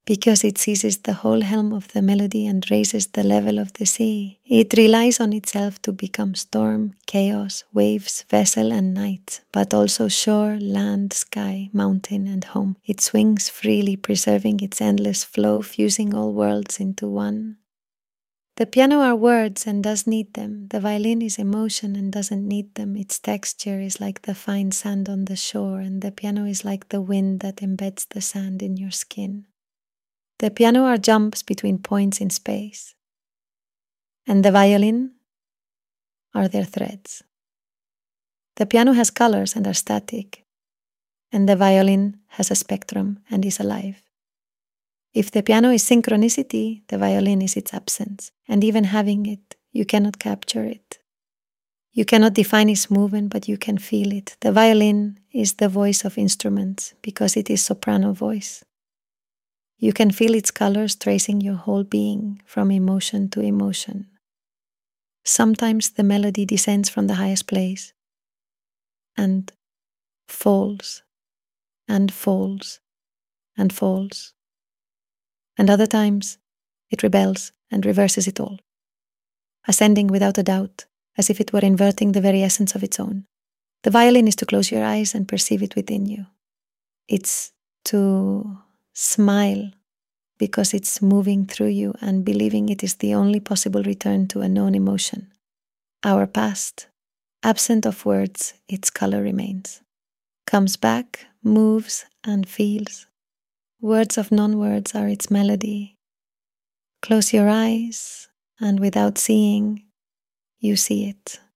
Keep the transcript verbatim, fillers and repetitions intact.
because it seizes the whole helm of the melody and raises the level of the sea. It relies on itself to become storm, chaos, waves, vessel and night, but also shore, land, sky, mountain and home. It swings freely, preserving its endless flow, fusing all worlds into one. The piano are words and does need them. The violin is emotion and doesn't need them. Its texture is like the fine sand on the shore, and the piano is like the wind that embeds the sand in your skin. The piano are jumps between points in space, and the violin are their threads. The piano has colors and are static, and the violin has a spectrum and is alive. If the piano is synchronicity, the violin is its absence, and even having it, you cannot capture it. You cannot define its movement, but you can feel it. The violin is the voice of instruments because it is soprano voice. You can feel its colors tracing your whole being from emotion to emotion. Sometimes the melody descends from the highest place and falls and falls and falls. And other times it rebels and reverses it all, ascending without a doubt, as if it were inverting the very essence of its own. The violin is to close your eyes and perceive it within you. It's to smile because it's moving through you and believing it is the only possible return to a known emotion. Our past, absent of words, its color remains, comes back, moves and feels. Words of non-words are its melody. Close your eyes, and without seeing, you see it.